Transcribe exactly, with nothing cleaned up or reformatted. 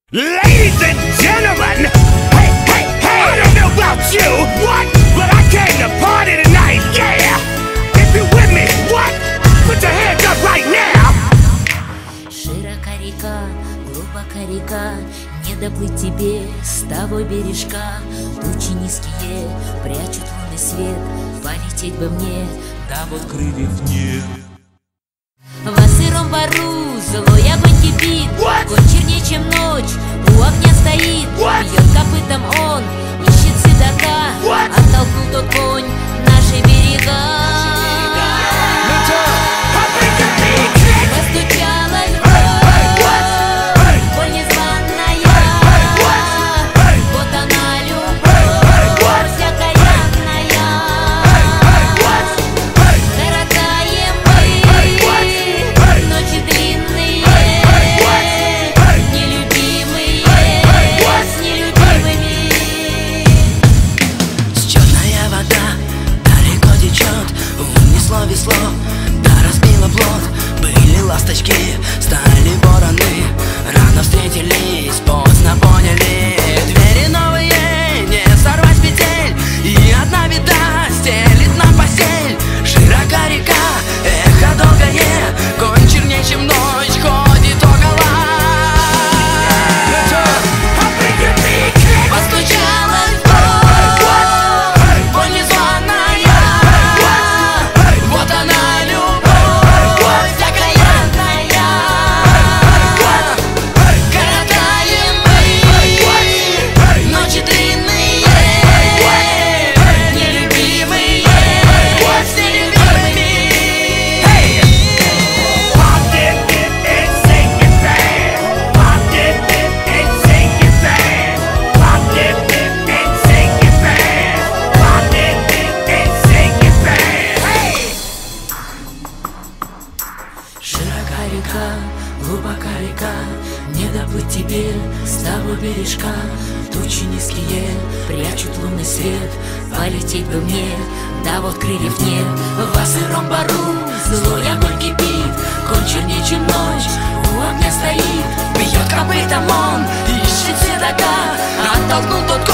Ladies and gentlemen, hey, hey, hey, I don't know about you, what? But I came to party tonight, yeah! If you with me, what? Put your hands up right now! Широка река, глубока река, не доплыть тебе с тобой бережка. Тучи низкие прячут лунный свет, полететь бы мне, да вот крыльев нет. Во сыром бару злой огонь кипит, огонь чернее, чем ночь, у огня стоит. Бьет копытом он, ищет седока, оттолкнул тот конь наши берега. Постучалась вновь, боль незваная, вот она любовь окаянная. Коротаем мы ночи длинные, нелюбимые с нелюбимыми. Черная вода далеко течет, унесло весло, да разбило плот. Были ласточки, стали вороны, рано встретились, поздно поняли. Двери новые, не сорвать с петель, и одна беда стелит нам постель. Широка река, эхо долгое, конь чернее, чем ночь, ходит около. Постучалась вновь, боль незваная, вот она любовь окаянная. Коротаем мы ночи длинные, нелюбимые с нелюбимыми. Pop it and sing it fast. Pop it and sing it fast. Pop it and sing it fast. Pop it and sing it fast. Hey! Широка река, глубока река, не доплыть тебе с тобой бережка. Тучи низкие прячут лунный свет, полететь бы мне, да вот крыльев нет. Во сыром бару злой огонь кипит, конь чернее, чем ночь, у огня стоит. Бьет копытом он, ищет седока, оттолкнул тот